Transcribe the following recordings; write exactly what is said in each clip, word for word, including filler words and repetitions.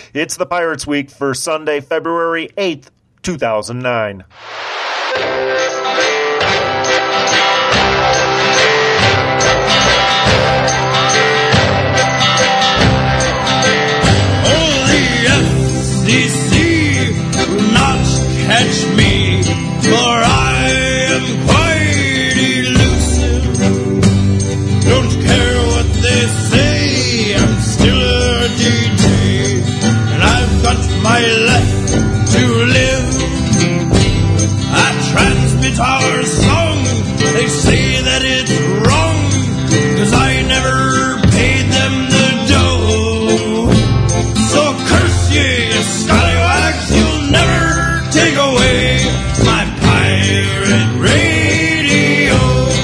It's the Pirates Week for Sunday, February eighth, two thousand nine. Oh, the F C C will not catch me, for I am quite elusive. Don't care what they say, I'm still a D J, and I've got my life to live. I transmit our song, they say that it's wrong, 'cause I never paid them the dough. So curse ye, you scallywags, you'll never take away my pirate radio.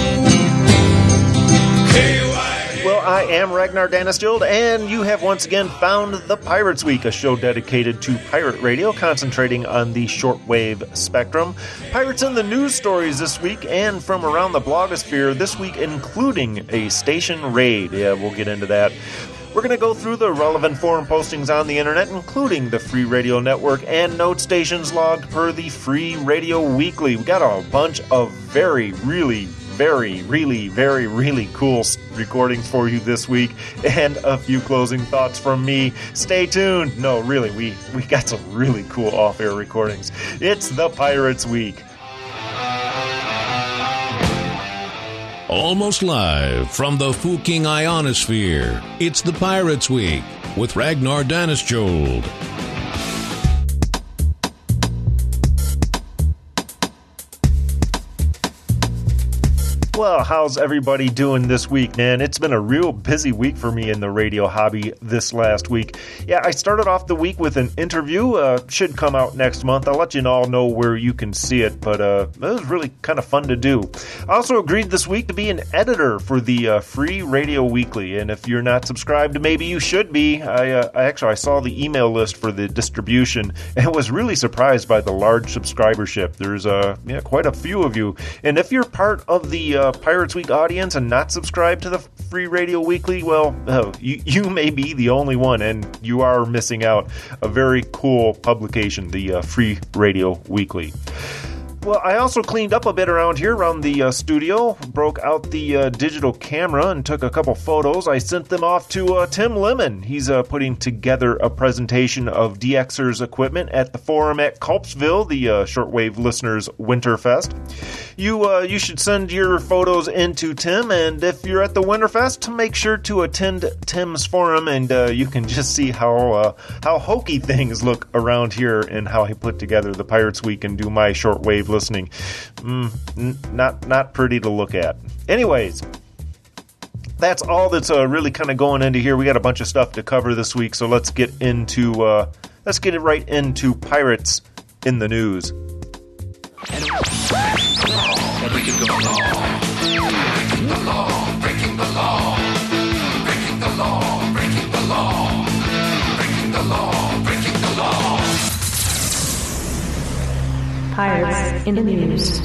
K Y. Well, I am Ragnar Danistild, and you have once again found the Pirates Week, a show dedicated to pirate radio, concentrating on the shortwave spectrum. Pirates in the news stories this week, and from around the blogosphere this week, including a station raid. Yeah, we'll get into that. We're going to go through the relevant forum postings on the internet, including the Free Radio Network and note stations logged per the Free Radio Weekly. We got a bunch of very, really, very, really, very, really cool recordings for you this week, and a few closing thoughts from me. Stay tuned. No, really, we, we got some really cool off-air recordings. It's the Pirates Week. Almost live from the Fuking Ionosphere, it's the Pirates Week with Ragnar Danistild. Well, how's everybody doing this week, man? It's been a real busy week for me in the radio hobby this last week. Yeah, I started off the week with an interview. Uh, should come out next month. I'll let you all know where you can see it, but uh, it was really kind of fun to do. I also agreed this week to be an editor for the uh, Free Radio Weekly, and if you're not subscribed, maybe you should be. I, uh, I actually I saw the email list for the distribution and was really surprised by the large subscribership. There's uh, yeah, quite a few of you, and if you're part of the uh, Pirates Week audience and not subscribed to the Free Radio Weekly, well, oh, you, you may be the only one, and you are missing out. A very cool publication, the uh, Free Radio Weekly. Well, I also cleaned up a bit around here, around the uh, studio, broke out the uh, digital camera and took a couple photos. I sent them off to uh, Tim Lemon. He's uh, putting together a presentation of D Xers equipment at the forum at Culpsville, the uh, Shortwave Listeners Winterfest. You uh, you should send your photos in to Tim, and if you're at the Winterfest, make sure to attend Tim's forum, and uh, you can just see how uh, how hokey things look around here and how I put together the Pirates Week and do my shortwave listening. Mm, n- not not pretty to look at. Anyways, that's all that's uh, really kind of going into here. We got a bunch of stuff to cover this week, so let's get into uh, let's get it right into Pirates in the news. Breaking the law, breaking the law, breaking the law, breaking the law, breaking the law, breaking the law, breaking the law. Pirates in the news.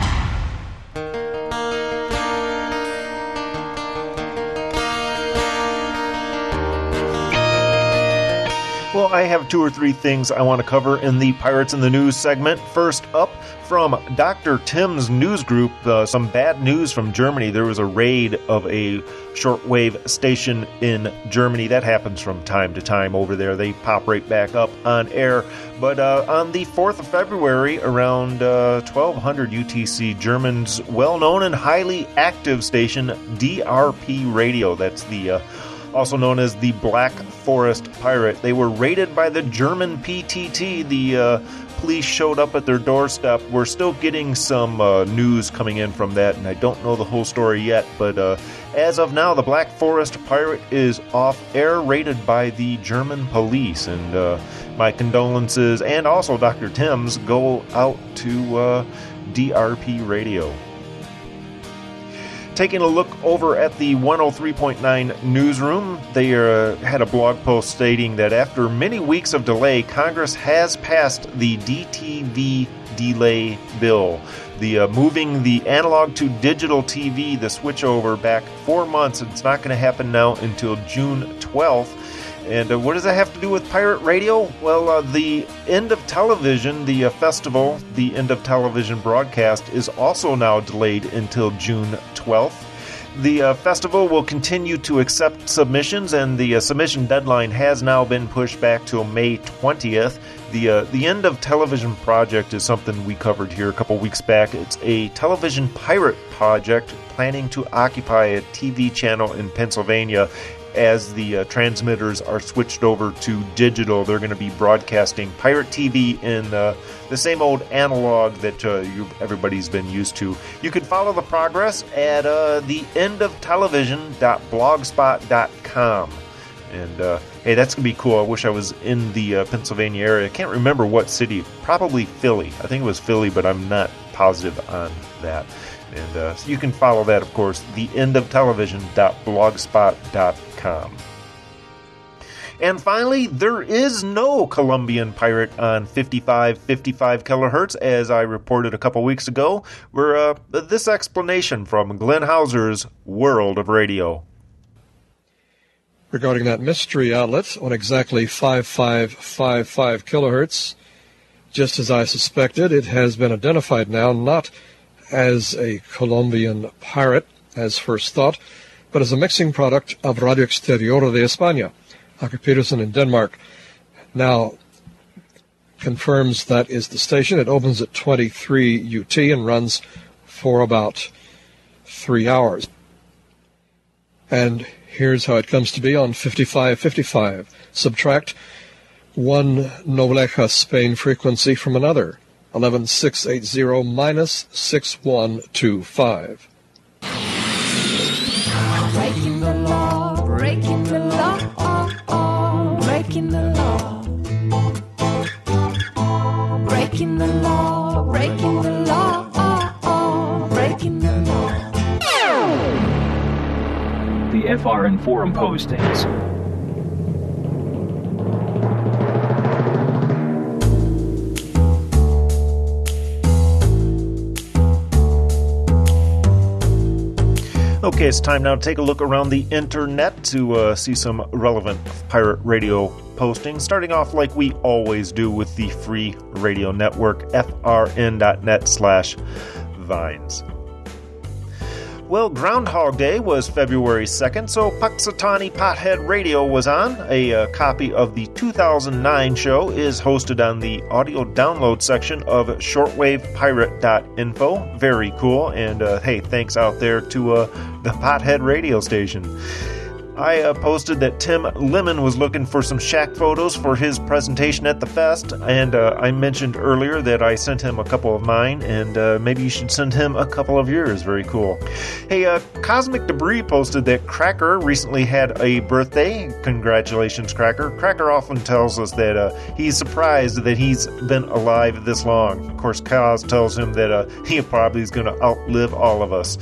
Well, I have two or three things I want to cover in the Pirates in the News segment. First up, from Doctor Tim's news group, uh, some bad news from Germany. There was a raid of a shortwave station in Germany. That happens from time to time over there. They pop right back up on air. But uh, on the fourth of February, around uh, twelve hundred U T C, German's well-known and highly active station, D R P Radio, that's the uh, also known as the Black Forest Pirate. They were raided by the German P T T. The uh, police showed up at their doorstep. We're still getting some uh, news coming in from that, and I don't know the whole story yet, but uh, as of now, the Black Forest Pirate is off air, raided by the German police, and uh, my condolences, and also Doctor Tim's, go out to uh, D R P Radio. Taking a look over at the one oh three point nine newsroom, they uh, had a blog post stating that after many weeks of delay, Congress has passed the D T V delay bill. The uh, moving the analog to digital T V, the switchover back four months. It's not going to happen now until June twelfth. And uh, what does that have to do with pirate radio? Well, uh, the End of Television, the uh, festival, the End of Television broadcast is also now delayed until June twelfth. The uh, festival will continue to accept submissions, and the uh, submission deadline has now been pushed back till May twentieth. The uh, the End of Television project is something we covered here a couple weeks back. It's a television pirate project planning to occupy a T V channel in Pennsylvania. As the uh, transmitters are switched over to digital, they're going to be broadcasting pirate T V in uh, the same old analog that uh, you, everybody's been used to. You can follow the progress at uh, the end of television dot blogspot dot com. And uh, hey, that's going to be cool. I wish I was in the uh, Pennsylvania area. I can't remember what city. Probably Philly. I think it was Philly, but I'm not positive on that. And uh, so you can follow that, of course, the end of television dot blogspot dot com. And finally, there is no Colombian pirate on fifty-five fifty-five kilohertz, as I reported a couple weeks ago. Where uh, this explanation from Glenn Hauser's World of Radio. Regarding that mystery outlet on exactly fifty-five fifty-five kilohertz, just as I suspected, it has been identified now not as a Colombian pirate, as first thought, but as a mixing product of Radio Exterior de España, Aker Petersen in Denmark. Now confirms that is the station. It opens at twenty-three U T and runs for about three hours. And here's how it comes to be on fifty-five fifty-five. Subtract one Nobleja Spain frequency from another. eleven six eighty minus six one two five. Breaking the law, breaking the law, oh, oh, breaking the law. Breaking the law, breaking the law, oh, oh, breaking the law. The F R N forum postings. Okay, it's time now to take a look around the internet to uh, see some relevant pirate radio postings, starting off like we always do with the free radio network, F R N dot net slash vines. Well, Groundhog Day was February second, so Puxatawny Pothead Radio was on. A uh, copy of the two thousand nine show is hosted on the audio download section of shortwave pirate dot info. Very cool, and uh, hey, thanks out there to uh, the Pothead radio station. I uh, posted that Tim Lemon was looking for some shack photos for his presentation at the fest, and uh, I mentioned earlier that I sent him a couple of mine, and uh, maybe you should send him a couple of yours. Very cool. Hey, uh, Cosmic Debris posted that Cracker recently had a birthday. Congratulations, Cracker. Cracker often tells us that uh, he's surprised that he's been alive this long. Of course, Cos tells him that uh, he probably is going to outlive all of us.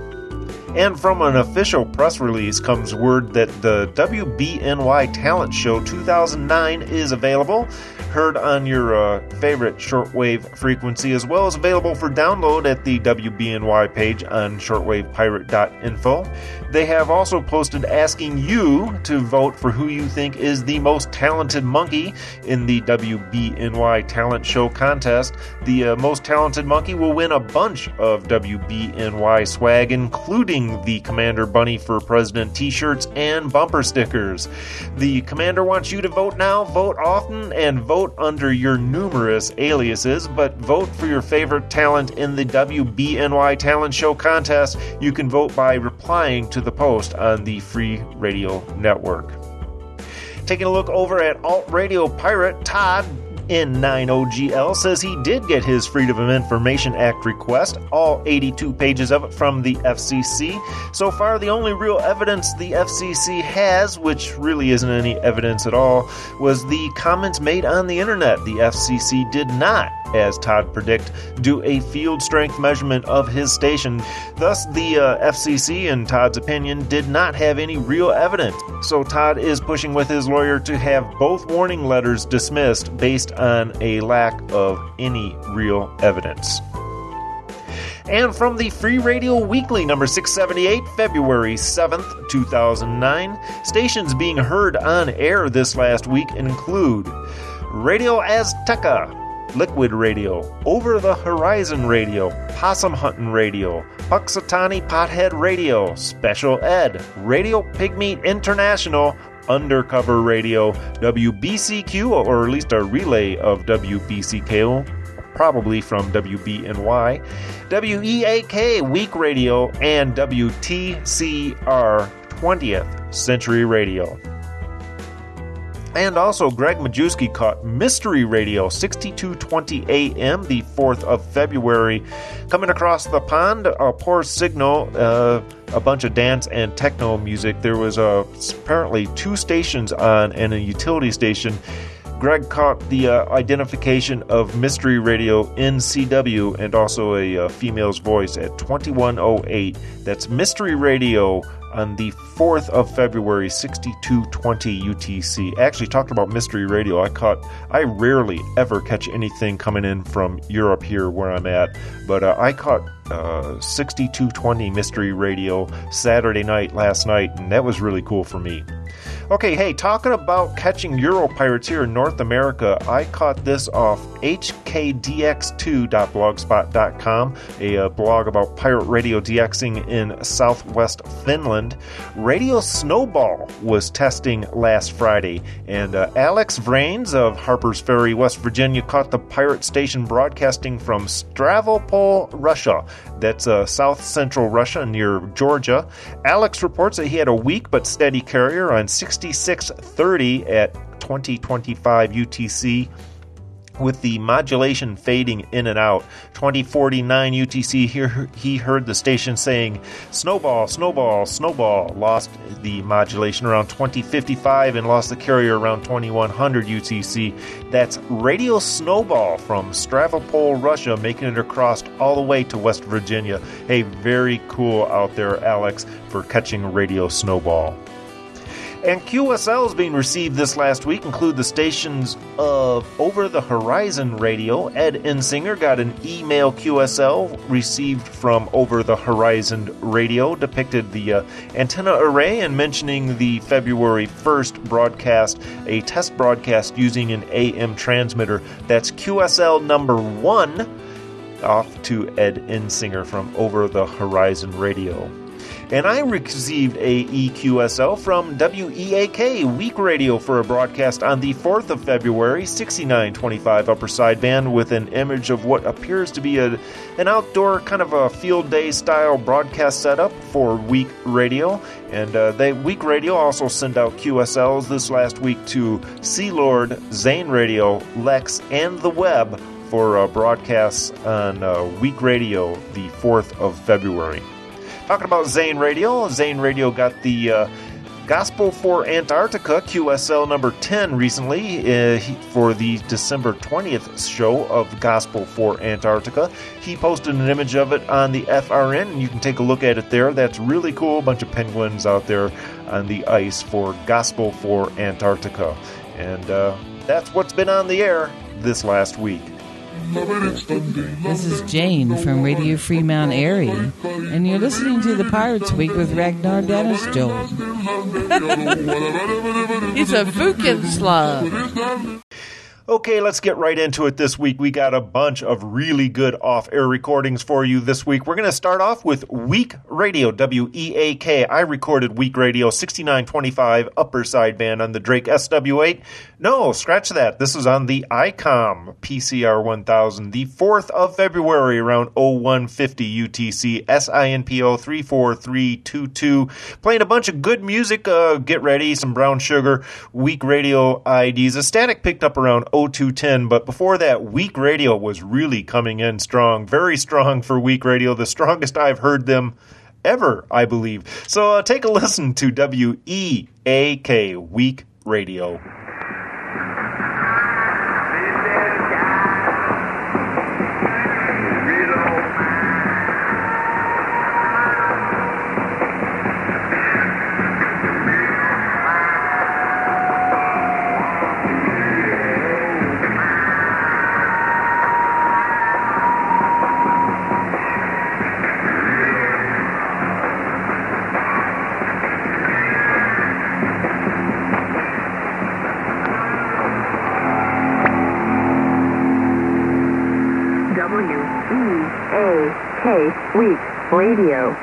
And from an official press release comes word that the W B N Y Talent Show two thousand nine is available, heard on your uh, favorite shortwave frequency, as well as available for download at the W B N Y page on shortwave pirate dot info. They have also posted asking you to vote for who you think is the most talented monkey in the W B N Y Talent Show contest. The uh, most talented monkey will win a bunch of W B N Y swag, including the Commander Bunny for President t-shirts and bumper stickers. The Commander wants you to vote now, vote often, and vote under your numerous aliases, but vote for your favorite talent in the W B N Y Talent Show contest. You can vote by replying to the post on the Free Radio Network. Taking a look over at Alt Radio Pirate, Todd N nine O G L says he did get his Freedom of Information Act request, all eighty-two pages of it from the F C C. So far, the only real evidence the F C C has, which really isn't any evidence at all, was the comments made on the internet. The F C C did not, as Todd predict, do a field strength measurement of his station. Thus, the uh, F C C, in Todd's opinion, did not have any real evidence. So Todd is pushing with his lawyer to have both warning letters dismissed based on a lack of any real evidence. And from the Free Radio Weekly, number six seventy-eight, February seventh, two thousand nine, stations being heard on air this last week include Radio Azteca, Liquid Radio, Over the Horizon Radio, Possum Huntin' Radio, Puxatani Pothead Radio, Special Ed, Radio Pigmeat International, Undercover Radio, W B C Q, or at least a relay of W B C Q, probably from W B N Y, W E A K Week Radio, and W T C R twentieth Century Radio. And also, Greg Majewski caught Mystery Radio, sixty-two twenty A M, the fourth of February. Coming across the pond, a poor signal, uh, a bunch of dance and techno music. There was uh, apparently two stations on and a utility station. Greg caught the uh, identification of Mystery Radio in C W and also a uh, female's voice at twenty-one oh eight. That's Mystery Radio on the fourth of February, sixty-two twenty U T C. I actually talked about Mystery Radio. I caught, I rarely ever catch anything coming in from Europe here where I'm at, but uh, I caught uh, sixty-two twenty Mystery Radio Saturday night last night, and that was really cool for me. Okay, hey, talking about catching Euro pirates here in North America, I caught this off H K D X two dot blogspot dot com, a uh, blog about pirate radio DXing in southwest Finland. Radio Snowball was testing last Friday, and uh, Alex Vrains of Harpers Ferry, West Virginia, caught the pirate station broadcasting from Stavropol, Russia. That's uh, south-central Russia near Georgia. Alex reports that he had a weak but steady carrier on sixty-six thirty at twenty twenty-five U T C, with the modulation fading in and out. twenty forty-nine U T C, here he heard the station saying, "Snowball, snowball, snowball." Lost the modulation around twenty fifty-five and lost the carrier around twenty-one hundred U T C. That's Radio Snowball from Stavropol, Russia, making it across all the way to West Virginia. Hey, very cool out there, Alex, for catching Radio Snowball. And Q S Ls being received this last week include the stations of Over the Horizon Radio. Ed Insinger got an email Q S L received from Over the Horizon Radio, depicted the uh, antenna array and mentioning the February first broadcast, a test broadcast using an A M transmitter. That's Q S L number one, off to Ed Insinger from Over the Horizon Radio. And I received a E Q S L from W E A K Week Radio for a broadcast on the fourth of February, sixty-nine twenty-five upper sideband, with an image of what appears to be a, an outdoor kind of a field day style broadcast setup for Week Radio. And uh, they Week Radio also sent out Q S Ls this last week to Sealord, Zane Radio, Lex, and The Web for uh, broadcasts on uh, Week Radio the fourth of February. Talking about Zane Radio, Zane Radio got the uh, Gospel for Antarctica Q S L number ten recently uh, he, for the December twentieth show of Gospel for Antarctica. He posted an image of it on the F R N, and you can take a look at it there. That's really cool. A bunch of penguins out there on the ice for Gospel for Antarctica. And uh, that's what's been on the air this last week. This is Jane from Radio Free Mount Airy, and you're listening to the Pirates Week with Ragnar Dennis Joel. He's a fucking slug. Okay, let's get right into it this week. We got a bunch of really good off-air recordings for you this week. We're going to start off with Week Radio, W E A K. I recorded Week Radio sixty-nine twenty-five upper sideband on the Drake S W eight. No, scratch that. This is on the I COM P C R one thousand, the fourth of February, around oh one fifty U T C, S I N P O three four three two two. Playing a bunch of good music. Uh, get ready, some Brown Sugar. Week Radio I Ds. A static picked up around oh two ten, but before that, Week Radio was really coming in strong. Very strong for Week Radio. The strongest I've heard them ever, I believe. So uh, take a listen to W E A K Week Radio. A K Week Radio.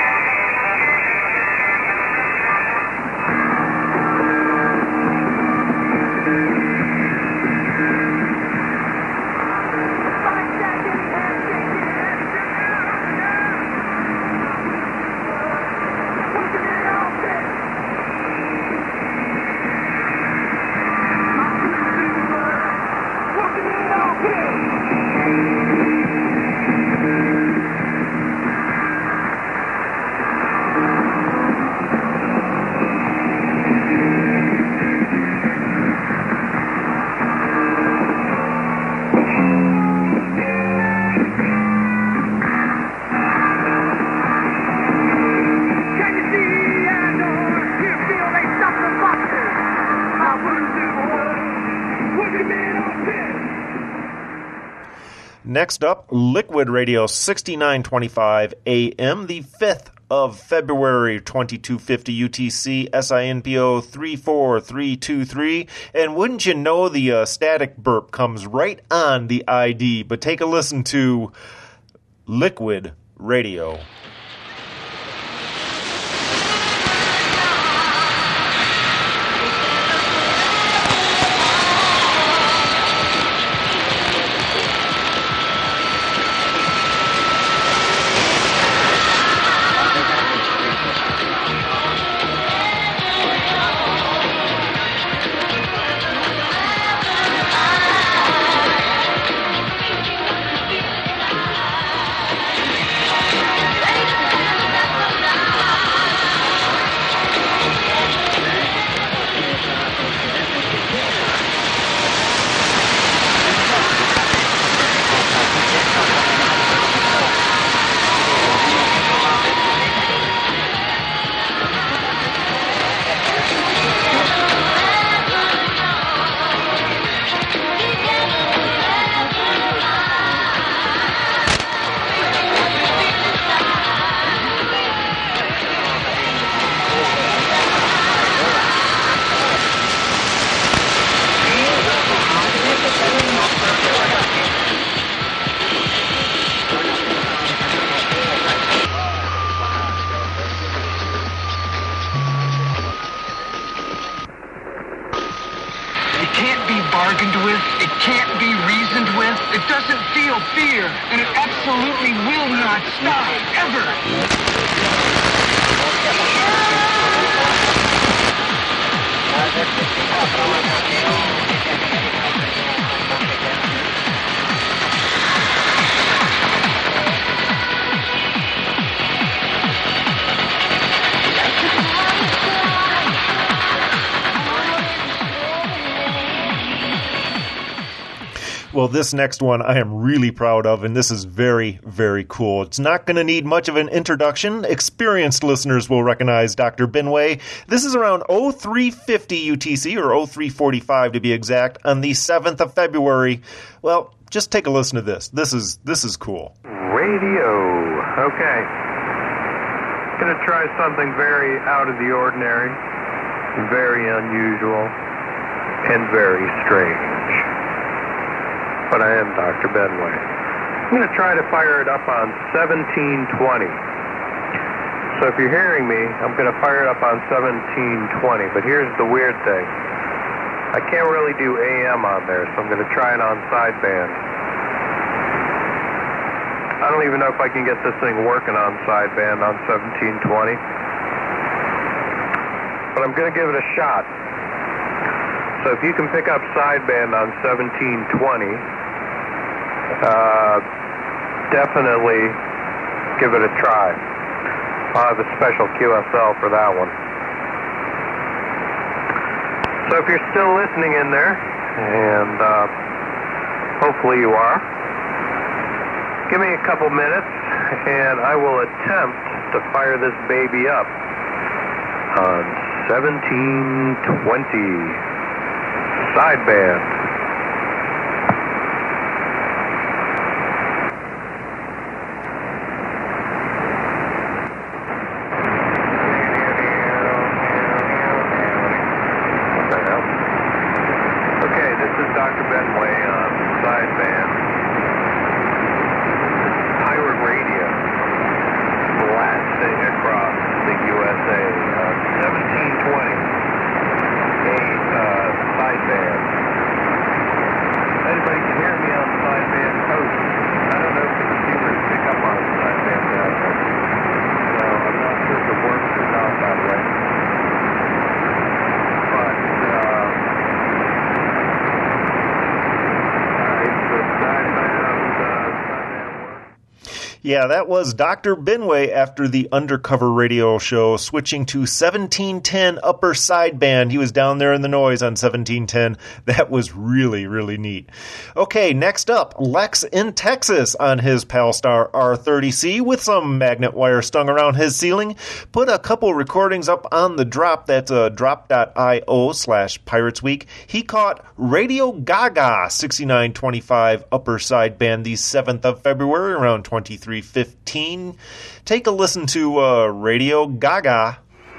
Next up, Liquid Radio sixty-nine twenty-five A M, the fifth of February, twenty-two fifty U T C, S I N P O three four three two three. And wouldn't you know, the uh, static burp comes right on the I D. But take a listen to Liquid Radio. Well, this next one I am really proud of, and this is very, very cool. It's not going to need much of an introduction. Experienced listeners will recognize Doctor Benway. This is around oh three fifty U T C, or oh three forty-five to be exact, on the seventh of February. Well, just take a listen to this. This is this is cool. Radio. Okay. Going to try something very out of the ordinary, very unusual, and very strange. But I am Doctor Benway. I'm going to try to fire it up on seventeen twenty. So if you're hearing me, I'm going to fire it up on seventeen twenty. But here's the weird thing. I can't really do A M on there, so I'm going to try it on sideband. I don't even know if I can get this thing working on sideband on seventeen twenty. But I'm going to give it a shot. So if you can pick up sideband on seventeen twenty, uh, definitely give it a try. I'll have a special Q S L for that one. So if you're still listening in there, and uh, hopefully you are, give me a couple minutes, and I will attempt to fire this baby up on seventeen twenty. Sideband. Okay, this is Doctor Benway on sideband. Pirate Yeah, that was Doctor Benway after the Undercover Radio show, switching to seventeen ten upper sideband. He was down there in the noise on seventeen ten. That was really, really neat. Okay, next up, Lex in Texas on his Palstar R thirty C with some magnet wire stung around his ceiling. Put a couple recordings up on the drop. That's uh, drop.io slash Pirates Week. He caught Radio Gaga sixty-nine twenty-five upper sideband the seventh of February around twenty-three fifteen. Take a listen to uh, Radio Gaga.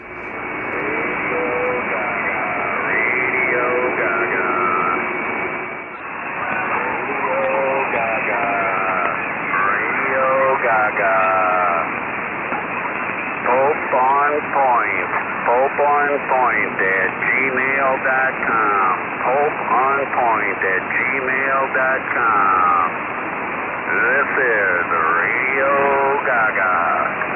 Point at gmail dot com. Hope on point at gmail dot com. This is Radio Gaga.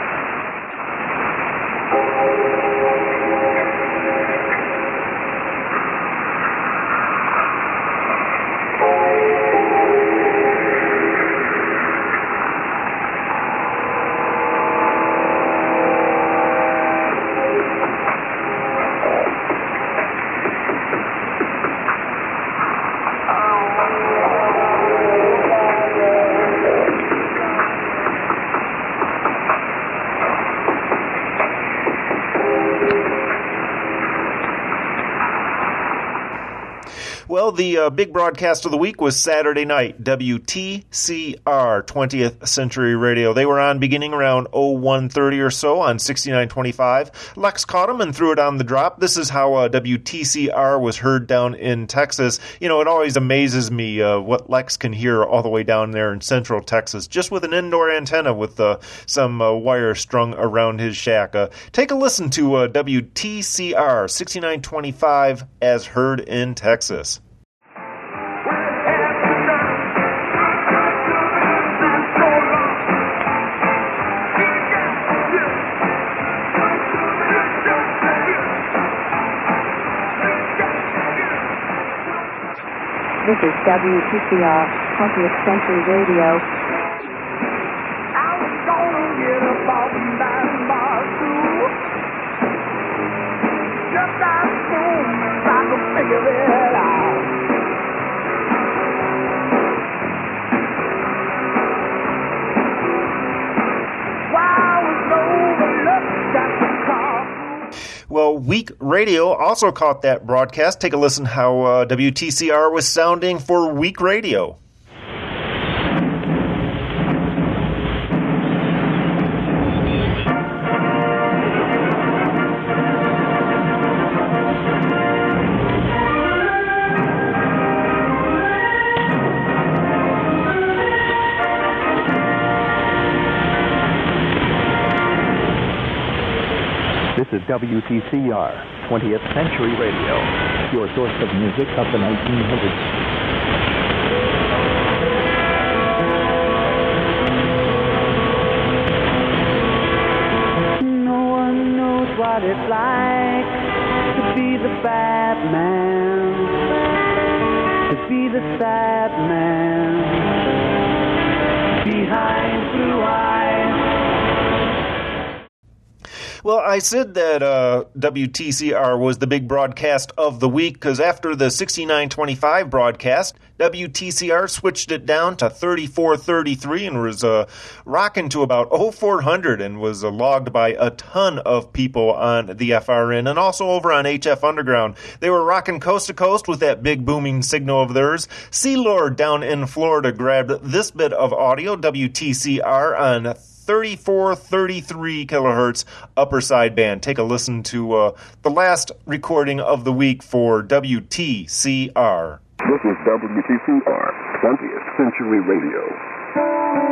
Well, the uh, big broadcast of the week was Saturday night, W T C R, twentieth Century Radio. They were on beginning around oh one thirty or so on sixty-nine twenty-five. Lex caught them and threw it on the drop. This is how uh, W T C R was heard down in Texas. You know, it always amazes me uh, what Lex can hear all the way down there in central Texas, just with an indoor antenna with uh, some uh, wire strung around his shack. Uh, take a listen to uh, W T C R sixty-nine twenty-five as heard in Texas. This is W T C R, twentieth Century Radio. I was gonna get up off the nine mile through. Just as soon as I could figure it out. While I was overlooked at the car. Well, Week Radio also caught that broadcast. Take a listen how uh, W T C R was sounding for Week Radio. This is W T C R, twentieth Century Radio, your source of music of the nineteen hundreds. No one knows what it's like to be the bad man, to be the sad man, behind blue eyes. Well, I said that uh, W T C R was the big broadcast of the week because after the sixty-nine twenty-five broadcast, W T C R switched it down to thirty-four thirty-three and was uh, rocking to about oh four hundred and was uh, logged by a ton of people on the F R N and also over on H F Underground. They were rocking coast to coast with that big booming signal of theirs. Sea Lord down in Florida grabbed this bit of audio, W T C R on thirty-four thirty-three kilohertz upper sideband. Take a listen to uh, the last recording of the week for W T C R. This is W T C R, twentieth Century Radio.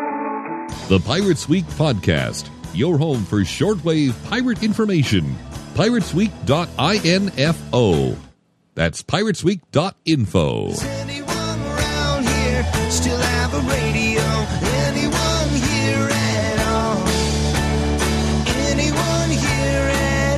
The Pirates Week Podcast, your home for shortwave pirate information. piratesweek dot info. That's piratesweek dot info. Around here still have a radio. Anyone here at all? Anyone here at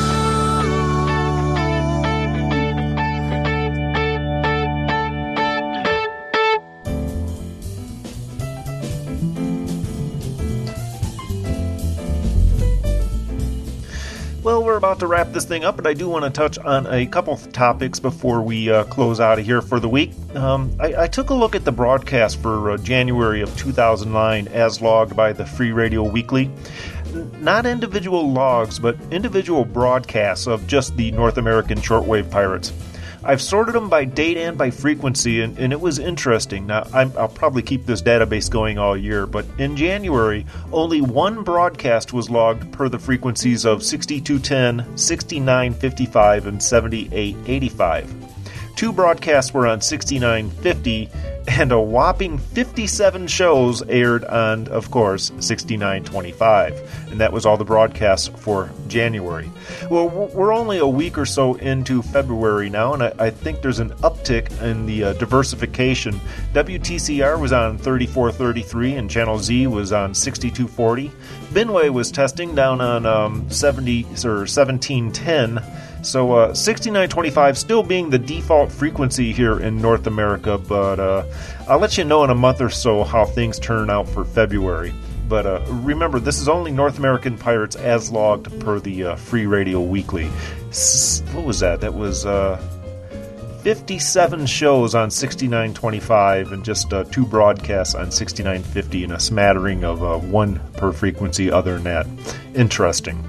Well, we're about to wrap this thing up, but I do want to touch on a couple of topics before we uh, close out of here for the week. Um, I, I took a look at the broadcast for uh, January of two thousand nine as logged by the Free Radio Weekly. Not individual logs, but individual broadcasts of just the North American shortwave pirates. I've sorted them by date and by frequency, and, and it was interesting. Now, I'm, I'll probably keep this database going all year, but in January, only one broadcast was logged per the frequencies of sixty-two ten, sixty-nine fifty-five, and seventy-eight eighty-five. Two broadcasts were on sixty-nine fifty, and a whopping fifty-seven shows aired on, of course, sixty-nine twenty-five. And that was all the broadcasts for January. Well, we're only a week or so into February now, and I, I think there's an uptick in the uh, diversification. W T C R was on thirty-four thirty-three, and Channel Z was on sixty-two forty. Binway was testing down on um, seventy or seventeen ten. So uh, sixty-nine twenty-five still being the default frequency here in North America, but uh, I'll let you know in a month or so how things turn out for February. But uh, remember, this is only North American pirates as logged per the uh, Free Radio Weekly. S- what was that? That was uh, fifty-seven shows on sixty-nine twenty-five and just uh, two broadcasts on sixty-nine fifty and a smattering of uh, one per frequency other than that. Interesting.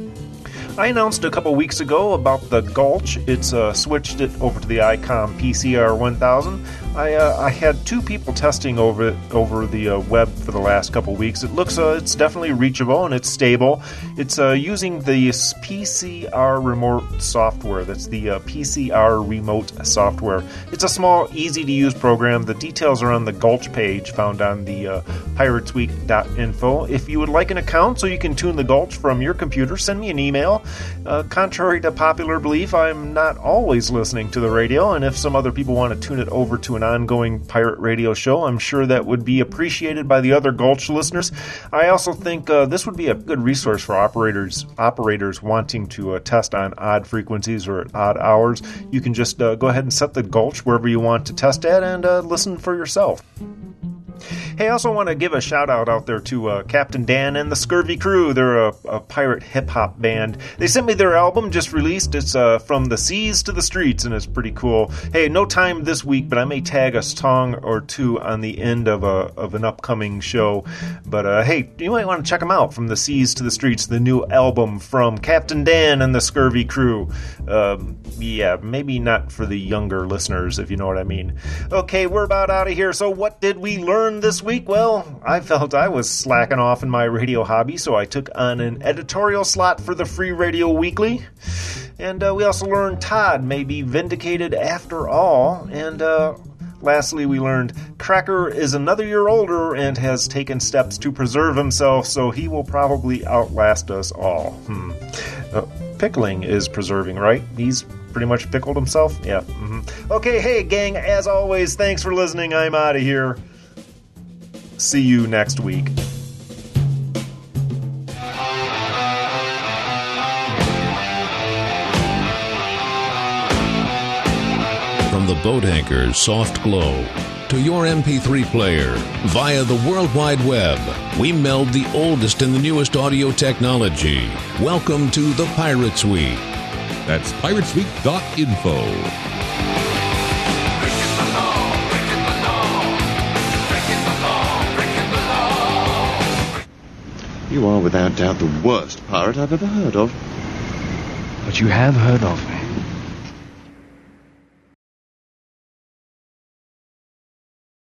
I announced a couple weeks ago about the Gulch. It's uh, switched it over to the ICOM P C R one thousand. I uh, I had two people testing over it over the uh, web for the last couple weeks. It looks uh, it's definitely reachable and it's stable. It's uh, using the P C R remote software. That's the uh, P C R remote software. It's a small, easy to use program. The details are on the Gulch page found on the uh, piratesweek dot info. If you would like an account so you can tune the Gulch from your computer, send me an email. Uh, contrary to popular belief, I'm not always listening to the radio, and if some other people want to tune it over to an ongoing pirate radio show, I'm sure that would be appreciated by the other Gulch listeners. I also think uh, this would be a good resource for operators operators wanting to uh, test on odd frequencies or at odd hours. You can just uh, go ahead and set the Gulch wherever you want to test at and uh, listen for yourself. Hey, I also want to give a shout-out out there to uh, Captain Dan and the Scurvy Crew. They're a, a pirate hip-hop band. They sent me their album just released. It's uh, From the Seas to the Streets, and it's pretty cool. Hey, no time this week, but I may tag a song or two on the end of a of an upcoming show. But, uh, hey, you might want to check them out, From the Seas to the Streets, the new album from Captain Dan and the Scurvy Crew. Um, yeah, maybe not for the younger listeners, if you know what I mean. Okay, we're about out of here. So what did we learn this week? Well, I felt I was slacking off in my radio hobby, so I took on an editorial slot for the Free Radio Weekly. And uh, we also learned Todd may be vindicated after all. And uh, lastly, we learned Cracker is another year older and has taken steps to preserve himself, so he will probably outlast us all. Hmm. Uh, pickling is preserving, right? He's pretty much pickled himself? Yeah. Mm-hmm. Okay, hey, gang, as always, thanks for listening. I'm out of here. See you next week. From the boat anchor's soft glow to your M P three player via the World Wide Web, we meld the oldest and the newest audio technology. Welcome to the Pirates Week. That's piratesweek dot info. You are without doubt the worst pirate I've ever heard of. But you have heard of